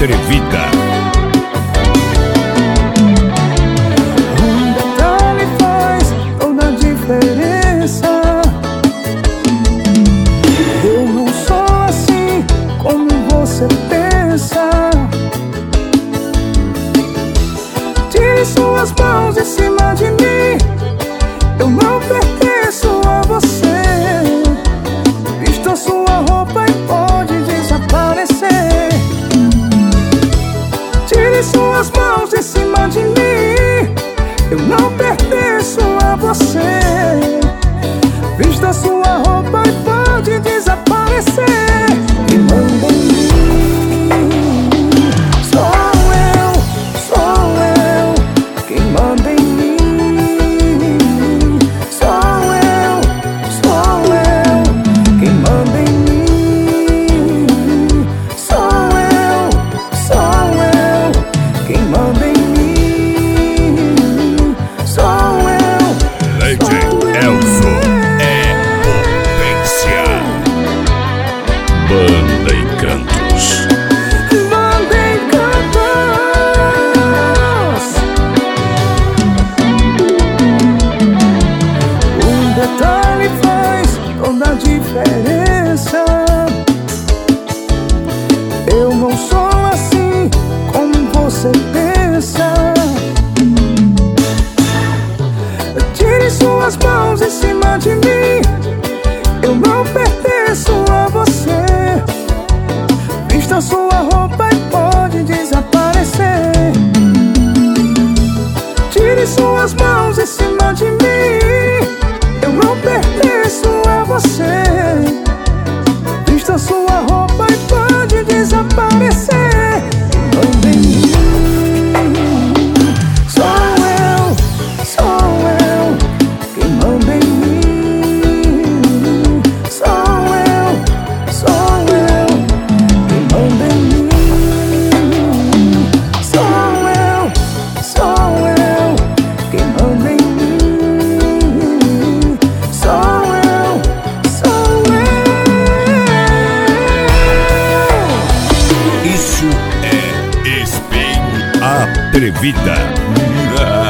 Atrevida. Um detalhe faz toda a diferença. Eu não sou assim como você pensa. Tire suas mãos de cima de mim. Eu não pertenço a você. Vista sua roupa e pode desaparecer. Tire suas mãos de cima de mim. Eu não pertenço a você. Vista sua roupa e pode desaparecer. E manda em mim. Sou eu quem manda em mim. Sou eu quem manda em mim. Sou eu quem manda em mim. Sou eu. Legend Elso é potência. Banda Encantos. Banda Encantos. Um detalhe faz toda a diferença. Eu não sou assim como você pensa. Tire suas mãos em cima de mim. Eu não pertenço a você. Vista sua roupa e pode desaparecer. Tire suas mãos em cima de mim. Eu não pertenço a você. Vista sua roupa e pode desaparecer. Manda em mim. Sou eu quem manda em mim. Sou eu quem manda em mim. Sou eu quem manda em mim. Sou eu. Isso é Spin Atrevida.